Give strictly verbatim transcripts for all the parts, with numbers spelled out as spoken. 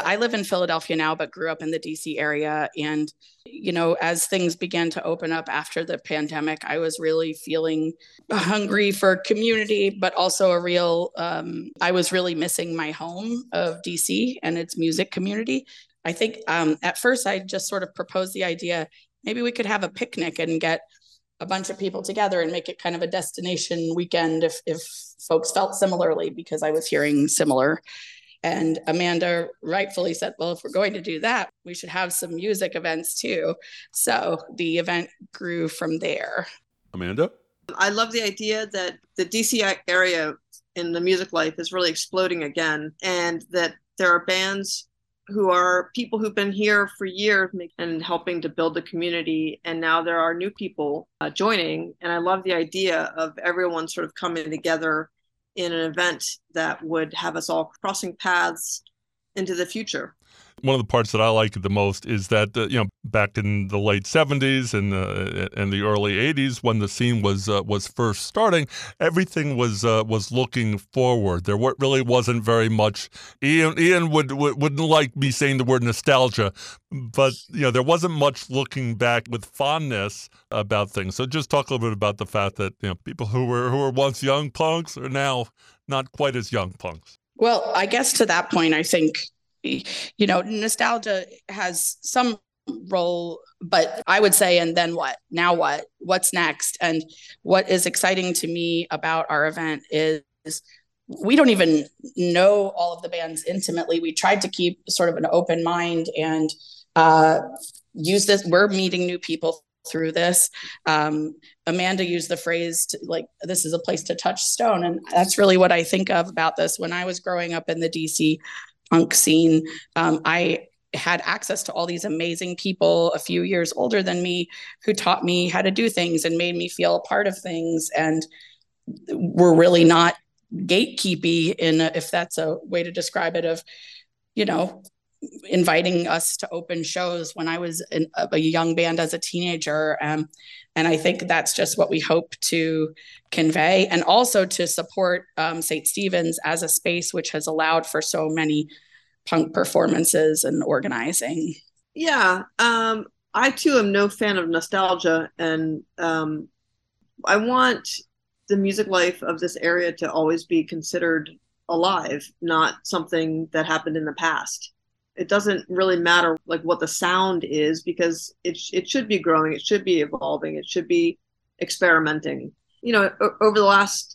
I live in Philadelphia now, but grew up in the D C area. And, you know, as things began to open up after the pandemic, I was really feeling hungry for community, but also a real, um, I was really missing my home of D C and its music community. I think um, at first I just sort of proposed the idea, maybe we could have a picnic and get a bunch of people together and make it kind of a destination weekend if, if folks felt similarly, because I was hearing similar. And Amanda rightfully said, well, if we're going to do that, we should have some music events too. So the event grew from there. Amanda? I love the idea that the D C area in the music life is really exploding again, and that there are bands who are people who've been here for years and helping to build the community. And now there are new people uh, joining. And I love the idea of everyone sort of coming together in an event that would have us all crossing paths into the future. One of the parts that I like the most is that, uh, you know, back in the late seventies and uh, and the early eighties, when the scene was uh, was first starting, everything was uh, was looking forward. There w- really wasn't very much. Ian Ian would, would wouldn't like me saying the word nostalgia, but you know, there wasn't much looking back with fondness about things. So just talk a little bit about the fact that, you know, people who were who were once young punks are now not quite as young punks. Well, I guess to that point, I think, you know, nostalgia has some role, but I would say, and then what? Now what? What's next? And what is exciting to me about our event is we don't even know all of the bands intimately. We tried to keep sort of an open mind and uh, use this. We're meeting new people through this. Um, Amanda used the phrase to, like, this is a place to touch stone. And that's really what I think of about this. When I was growing up in the D C punk scene, um, I had access to all these amazing people a few years older than me who taught me how to do things and made me feel a part of things, and were really not gatekeepy in a, if that's a way to describe it, of, you know, inviting us to open shows when I was in a young band as a teenager. Um, and I think that's just what we hope to convey, and also to support um, Saint Stephen's as a space which has allowed for so many punk performances and organizing. Yeah, um, I too am no fan of nostalgia, and um, I want the music life of this area to always be considered alive, not something that happened in the past. It doesn't really matter like what the sound is, because it it should be growing, it should be evolving, it should be experimenting. You know, o- over the last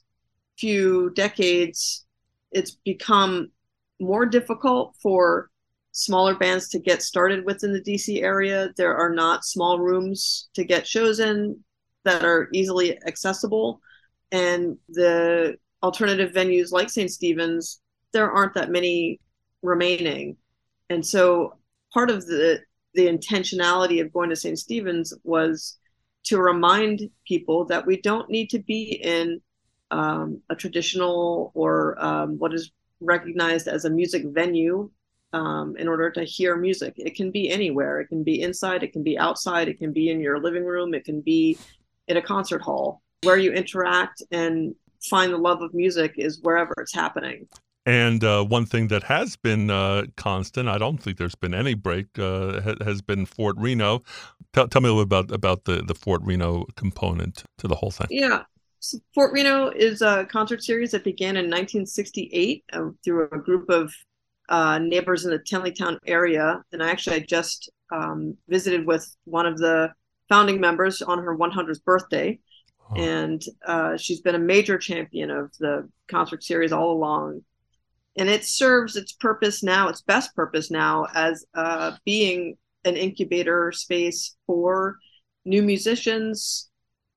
few decades, it's become more difficult for smaller bands to get started within the D C area. There are not small rooms to get shows in that are easily accessible, and the alternative venues like Saint Stephen's, there aren't that many remaining. And so part of the the intentionality of going to Saint Stephen's was to remind people that we don't need to be in um, a traditional or um, what is recognized as a music venue um, in order to hear music. It can be anywhere. It can be inside, it can be outside, it can be in your living room, it can be in a concert hall. Where you interact and find the love of music is wherever it's happening. And uh, one thing that has been uh, constant, I don't think there's been any break, uh, ha- has been Fort Reno. Tell, tell me a little about about the, the Fort Reno component to the whole thing. Yeah, so Fort Reno is a concert series that began in nineteen sixty-eight uh, through a group of uh, neighbors in the Tenleytown area. And I actually I just um, visited with one of the founding members on her one hundredth birthday. Oh. And uh, she's been a major champion of the concert series all along. And it serves its purpose now, its best purpose now, as uh, being an incubator space for new musicians,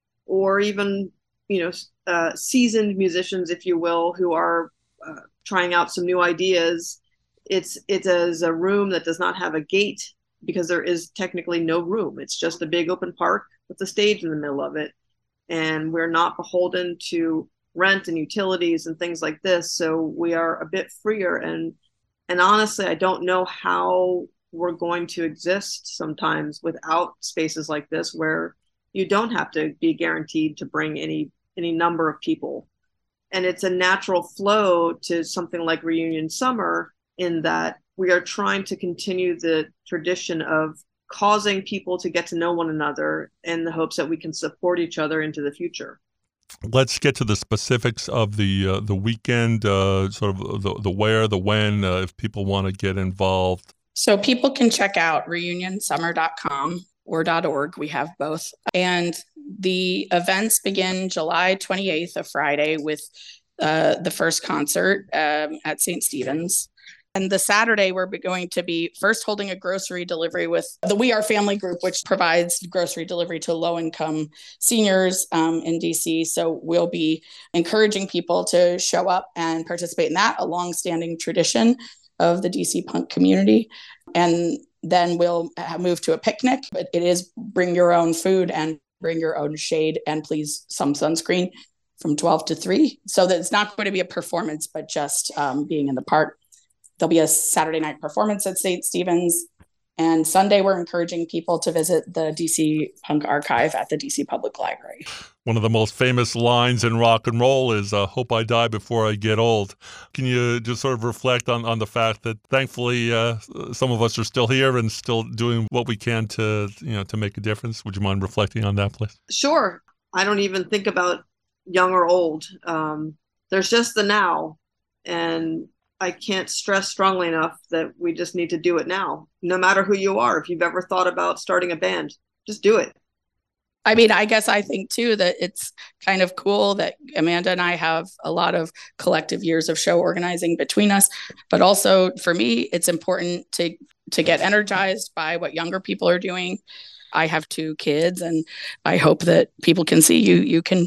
or even, you know, uh, seasoned musicians, if you will, who are uh, trying out some new ideas. It's it's as a room that does not have a gate, because there is technically no room. It's just a big open park with a stage in the middle of it, and we're not beholden to rent and utilities and things like this. So we are a bit freer. And and honestly, I don't know how we're going to exist sometimes without spaces like this, where you don't have to be guaranteed to bring any any number of people. And it's a natural flow to something like Reunion Summer, in that we are trying to continue the tradition of causing people to get to know one another in the hopes that we can support each other into the future. Let's get to the specifics of the uh, the weekend, uh, sort of the, the where, the when, uh, if people want to get involved. So people can check out reunion summer dot com or .org. We have both. And the events begin July twenty-eighth, a Friday, with uh, the first concert um, at Saint Stephen's. And the Saturday, we're going to be first holding a grocery delivery with the We Are Family group, which provides grocery delivery to low-income seniors um, in D C. So we'll be encouraging people to show up and participate in that, a long-standing tradition of the D C punk community. And then we'll move to a picnic. But it is bring your own food and bring your own shade and please some sunscreen from twelve to three. So that it's not going to be a performance, but just um, being in the park. There'll be a Saturday night performance at Saint Stephen's. And Sunday, we're encouraging people to visit the D C Punk Archive at the D C Public Library. One of the most famous lines in rock and roll is, uh, hope I die before I get old. Can you just sort of reflect on, on the fact that thankfully uh, some of us are still here and still doing what we can to, you know, to make a difference? Would you mind reflecting on that, please? Sure. I don't even think about young or old. Um, there's just the now. And I can't stress strongly enough that we just need to do it now, no matter who you are. If you've ever thought about starting a band, just do it. I mean, I guess I think, too, that it's kind of cool that Amanda and I have a lot of collective years of show organizing between us. But also, for me, it's important to to get energized by what younger people are doing. I have two kids, and I hope that people can see you. You can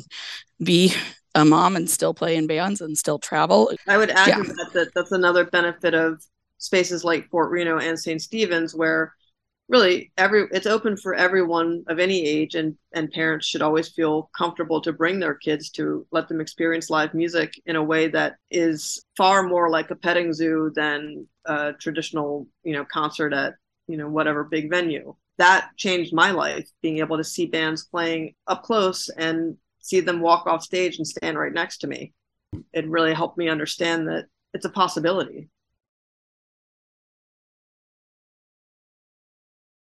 be a mom and still play in bands and still travel. I would add yeah. to that, that that's another benefit of spaces like Fort Reno and Saint Stephen's, where really every it's open for everyone of any age, and and parents should always feel comfortable to bring their kids to let them experience live music in a way that is far more like a petting zoo than a traditional, you know, concert at, you know, whatever big venue. That changed my life, being able to see bands playing up close and see them walk off stage and stand right next to me. It really helped me understand that it's a possibility.